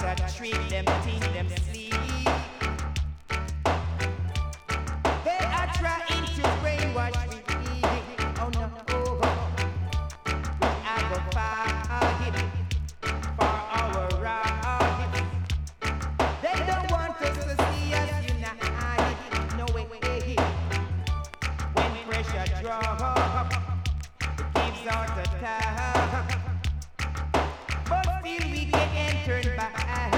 that trick them, think them sleep. They are trying to brainwash me. Oh no, we have a fight for our right. They don't want us to see us unite. No way. When pressure drops, it gives out attack. But still we get turned back.